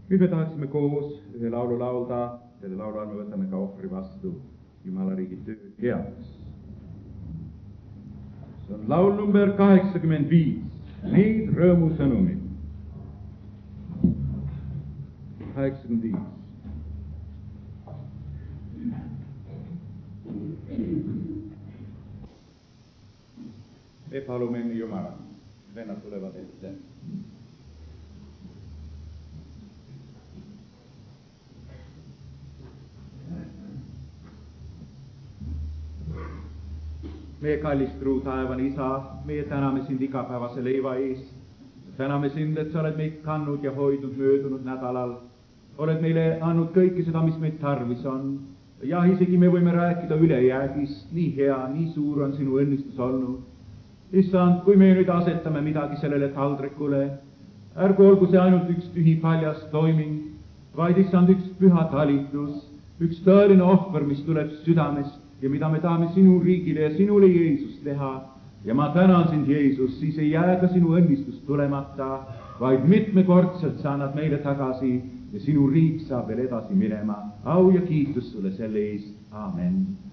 Nüüd me tahaksime koos ühe laulu laulda, selle laulu all me võtame ka ohvri vastu Jumala riigi töö heaks. See on laul number 85, Need rõõmusõnumid. 85. Me palume enne Jumala, vennad tulevad ette. Meie kallis truu taevane Isa, meie täname sind igapäevase leiva eest. Täname sind, et sa oled meid kandnud ja hoidnud möödunud nädalal. Oled meile andnud kõike seda, mis meid tarvis on. Ja isegi me võime rääkida ülejäägist. Nii hea, nii suur on sinu õnnistus olnud. Issand, kui me nüüd asetame midagi sellele taldrikule, ärgu olgu see ainult üks tühi paljas toiming, vaid issand üks püha talitus, üks tõeline ohver, mis tuleb südamest ja mida me tahame sinu riigile ja sinule Jeesus teha. Ja ma tänan sind, Jeesus, siis ei jää ka sinu õnnistus tulemata, vaid mitmekordselt sa annad meile tagasi ja sinu riik saab veel edasi minema. Au ja kiitus sulle selle eest. Amen.